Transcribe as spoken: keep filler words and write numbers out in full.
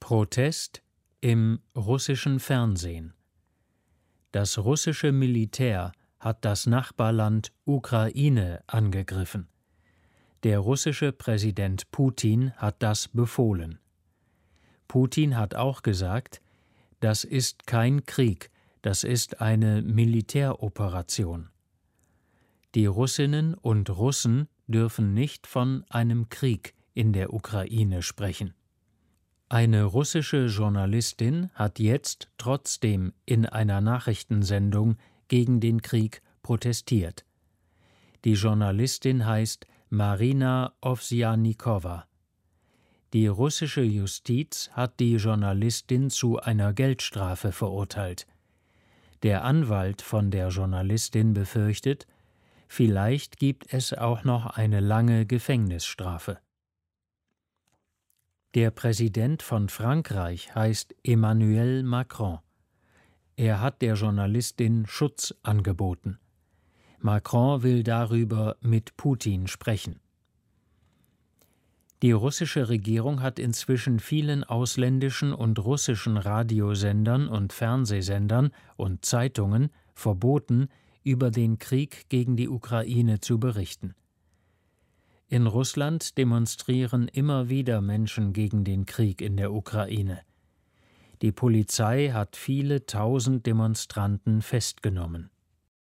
Protest im russischen Fernsehen. Das russische Militär hat das Nachbarland Ukraine angegriffen. Der russische Präsident Putin hat das befohlen. Putin hat auch gesagt, das ist kein Krieg, das ist eine Militäroperation. Die Russinnen und Russen dürfen nicht von einem Krieg in der Ukraine sprechen. Eine russische Journalistin hat jetzt trotzdem in einer Nachrichtensendung gegen den Krieg protestiert. Die Journalistin heißt Marina Ovsjannikowa. Die russische Justiz hat die Journalistin zu einer Geldstrafe verurteilt. Der Anwalt von der Journalistin befürchtet, vielleicht gibt es auch noch eine lange Gefängnisstrafe. Der Präsident von Frankreich heißt Emmanuel Macron. Er hat der Journalistin Schutz angeboten. Macron will darüber mit Putin sprechen. Die russische Regierung hat inzwischen vielen ausländischen und russischen Radiosendern und Fernsehsendern und Zeitungen verboten, über den Krieg gegen die Ukraine zu berichten. In Russland demonstrieren immer wieder Menschen gegen den Krieg in der Ukraine. Die Polizei hat viele tausend Demonstranten festgenommen.